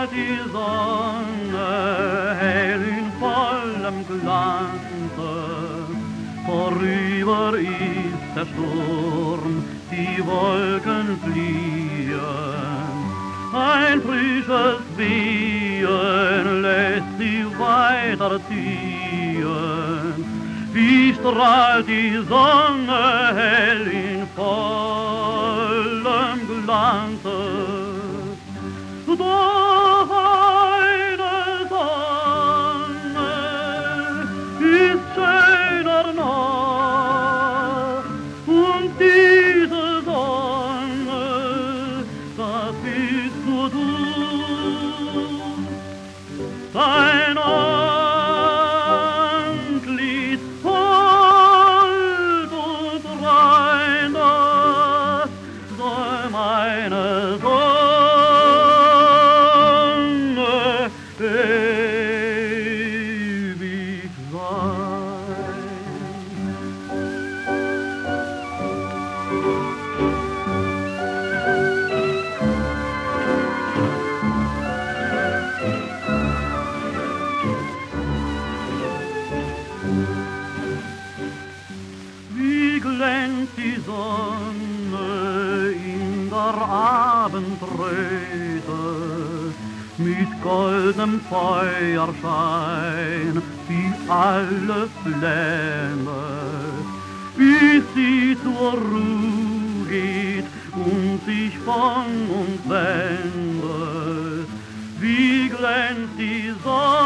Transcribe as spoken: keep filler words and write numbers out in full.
strahlt die Sonne hell in vollem Glanze. Vorüber ist der Sturm, die Wolken fliehen. Ein frisches Wehen lässt sie weiterziehen. Wie strahlt die Sonne hell in vollem Glanze. Doch eine Sonne ist schöner noch, und diese Sonne, das bist nur du. Dein Antlitz hold und rein, das soll meine Sonne ewig sein. Wie glänzt die Sonne in der Abendröte, mit goldenem Feuerschein, wie alle Flämme, bis sie zur Ruhe geht und sich von uns wendet. Wie glänzt die Sonne